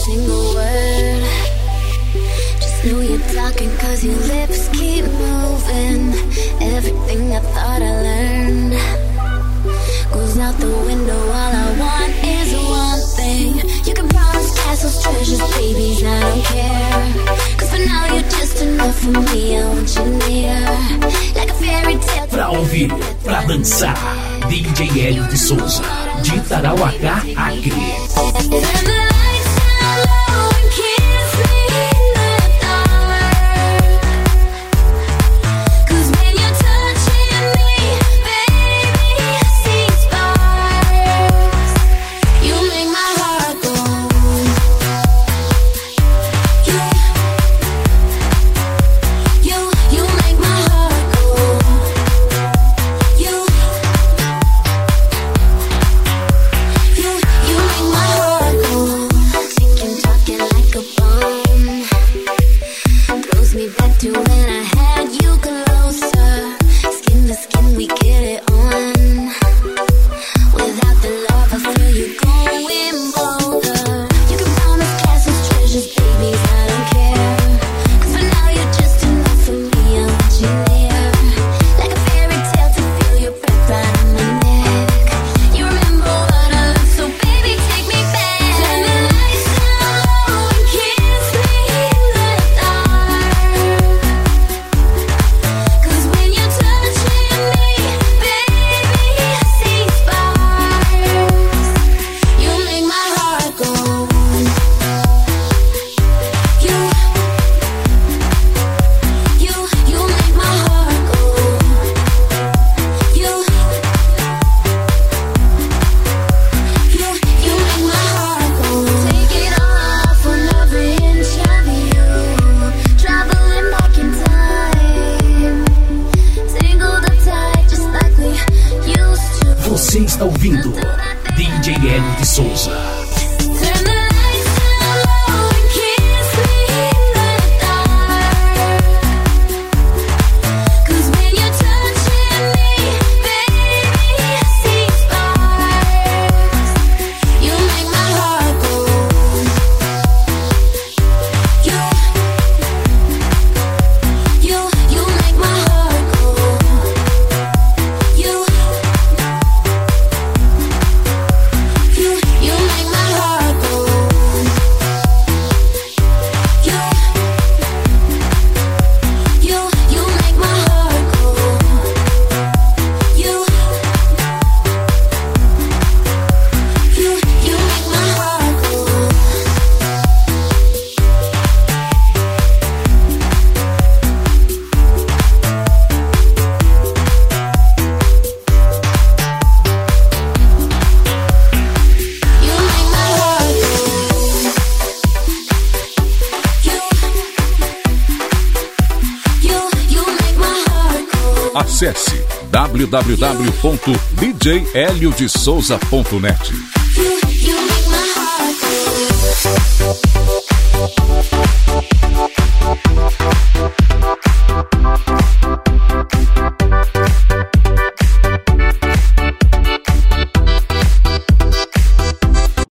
single word. Just know you're talking cause your lips keep moving. Everything I thought I learned goes out the window. All I want is one thing. You can promise castles, treasures, babies, I don't care. Cause for now you're just enough for me. I want you near, like a fairy tale. Pra ouvir, pra dançar, DJ Hélio de Souza, de Tarauacá, Acre. Você está ouvindo DJ Hélio de Souza. Acesse www.djheliodesouza.net.